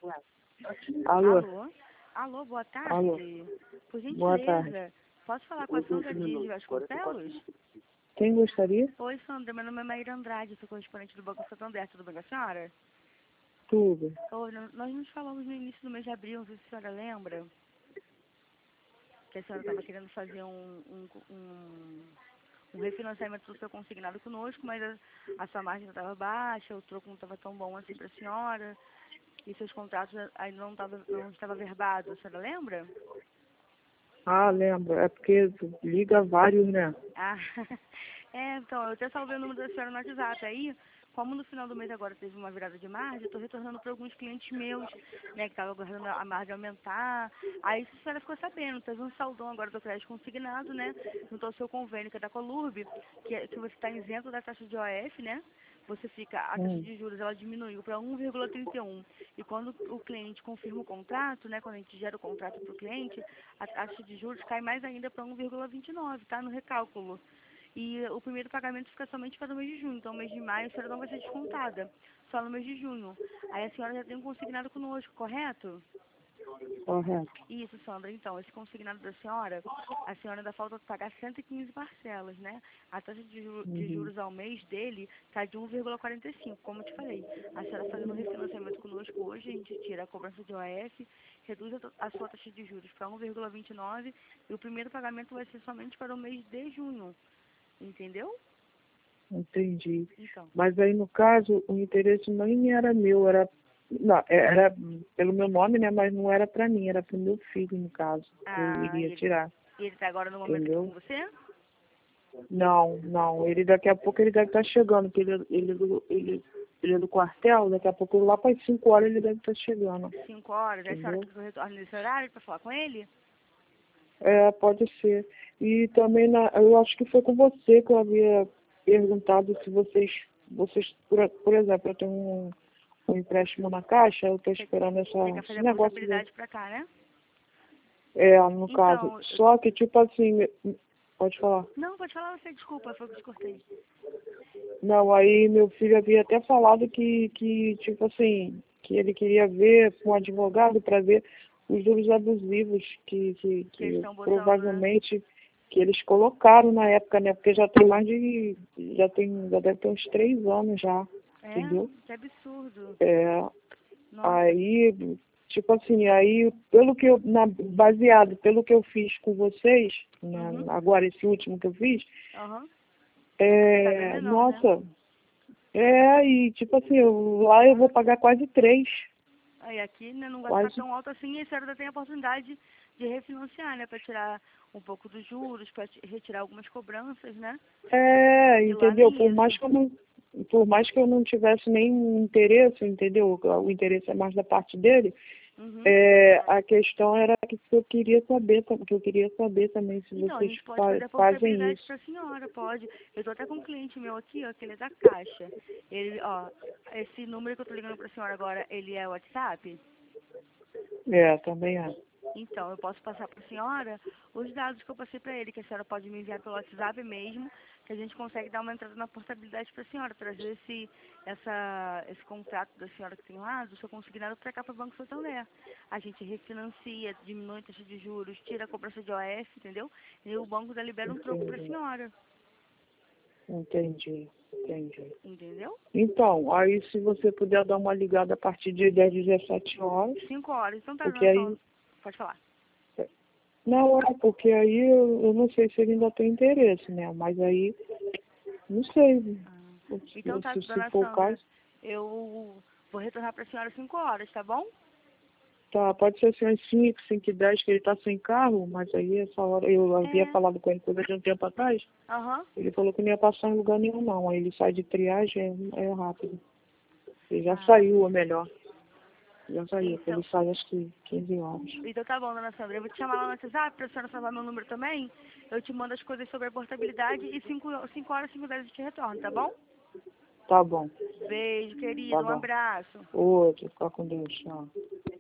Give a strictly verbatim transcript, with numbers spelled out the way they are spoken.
Alô? Alô? Alô, boa tarde. Alô? Por Boa gentileza, tarde. posso falar com a Sandra Dias Vasconcelos? Quem gostaria? Oi, Sandra, meu nome é Maíra Andrade, sou correspondente do Banco Santander, tudo bem com a senhora? Tudo. Oi, no- nós nos falamos no início do mês de abril, não sei se a senhora lembra, que a senhora estava querendo fazer um, um, um, um refinanciamento do seu consignado conosco, mas a, a sua margem estava baixa, o troco não estava tão bom assim para a senhora, e seus contratos ainda não estavam não estava verbado, a senhora lembra? Ah, lembro. É porque liga vários, né? Ah, é, então, eu até salvei o número da senhora no WhatsApp. Aí, como no final do mês agora teve uma virada de margem, eu estou retornando para alguns clientes meus, né, que estavam aguardando a margem aumentar. Aí a senhora ficou sabendo, teve um saldão agora do crédito consignado, né, junto ao seu convênio, que é da Colurb, que, é- que você está isento da taxa de O F, né? Você fica, a taxa Hum. de juros ela diminuiu para um vírgula trinta e um. E quando o cliente confirma o contrato, né, quando a gente gera o contrato para o cliente, a taxa de juros cai mais ainda para um vírgula vinte e nove, tá? No recálculo. E o primeiro pagamento fica somente para o mês de junho. Então, o mês de maio a senhora não vai ser descontada, só no mês de junho. Aí a senhora já tem um consignado conosco, correto? Correto. Isso, Sandra. Então, esse consignado da senhora, a senhora ainda falta pagar cento e quinze parcelas, né? A taxa de, ju- de Uhum. juros ao mês dele está de um vírgula quarenta e cinco, como eu te falei. A senhora fazendo um refinanciamento conosco hoje, a gente tira a cobrança de O F, reduz a, to- a sua taxa de juros para um vírgula vinte e nove e e o primeiro pagamento vai ser somente para o mês de junho. Entendeu? Entendi. Então. Mas aí, no caso, o interesse nem era meu, era... Não, era pelo meu nome, né? Mas não era pra mim, era pro meu filho, no caso, que eu Ah, iria ele, tirar. ele tá agora no momento aqui com Entendeu? você? Não, não. Ele daqui a pouco ele deve estar chegando, porque ele, ele, é do- ele, ele é do quartel, daqui a pouco lá para as cinco horas ele deve estar chegando. Cinco horas. Aí a senhora Entendeu? quer que eu retorne nesse horário para falar com ele? É, pode ser. E também, na, eu acho que foi com você que eu havia perguntado se vocês, vocês por, por exemplo, eu tenho um, um empréstimo na Caixa, eu estou Você, esperando essa, você quer fazer esse a negócio de, portabilidade para cá, né? é, no caso. Então, eu- Só que, tipo assim, pode falar. não, pode falar você, desculpa, foi o que eu te cortei. Não, aí meu filho havia até falado que, que tipo assim, que ele queria ver com um advogado para ver os juros abusivos que, que, Que eles que estão botando, né? provavelmente que eles colocaram na época, né? Porque já tem mais de, já tem, já deve ter uns três anos já, É, entendeu? que absurdo. É, Nossa. aí, tipo assim, aí pelo que eu, na, baseado pelo que eu fiz com vocês, né, Uhum. agora esse último que eu fiz, Aham. Tá bem é, menor, né? nossa, é, e tipo assim, eu, lá eu vou pagar quase três, Aí aqui, né, não vai ficar quase, tão alto assim e a senhora ainda tem a oportunidade de refinanciar, né? Para tirar um pouco dos juros, para retirar algumas cobranças, né? é, E lá entendeu? nem Por mais isso. que eu não, por mais que eu não tivesse nenhum interesse, entendeu? O interesse é mais da parte dele, Uhum. é, a questão era que eu queria saber, tam- que eu queria saber também se Então, a vocês gente pode fa- fazer a fazem portabilidade isso. para a senhora, pode. Eu tô até com um cliente meu aqui, ó, que ele é da Caixa. Ele, ó, esse número que eu tô ligando para a senhora agora, ele é o WhatsApp? É, também é. Então, eu posso passar para a senhora os dados que eu passei para ele, que a senhora pode me enviar pelo WhatsApp mesmo, que a gente consegue dar uma entrada na portabilidade para a senhora, trazer esse, essa, esse contrato da senhora que tem lá, do seu consignado para cá para o Banco Santander. A gente refinancia, diminui a taxa de juros, tira a cobrança de O F, entendeu? E o banco já libera um troco para a Entendi, senhora, entendi, entendi. entendeu? Então, aí se você puder dar uma ligada a partir de das dezessete horas, Cinco horas. Então tá, porque dona aí, Sandra. Pode falar. não, é porque aí eu, eu não sei se ele ainda tem interesse, né? Mas aí, não sei, Ah, então se, tá, se, se dona for o Sandra. caso, Eu vou retornar para a senhora cinco horas, tá bom? tá, pode ser assim, às cinco, cinco e dez, que ele tá sem carro, mas aí essa hora, eu havia É. falado com ele coisa de um tempo atrás, Aham. ele falou que não ia passar em lugar nenhum não, aí ele sai de triagem, é, é rápido. Ele já Ah, saiu, ou melhor, já saiu, porque então. ele sai acho que quinze horas. Então tá bom, dona Sandra. Eu vou te chamar lá no WhatsApp pra senhora salvar meu número também. Eu te mando as coisas sobre a portabilidade e cinco, cinco horas, cinco dez eu te retorno, tá bom? Tá bom, Beijo, tá querido. Um bom. abraço. Outro, fica com Deus, tchau.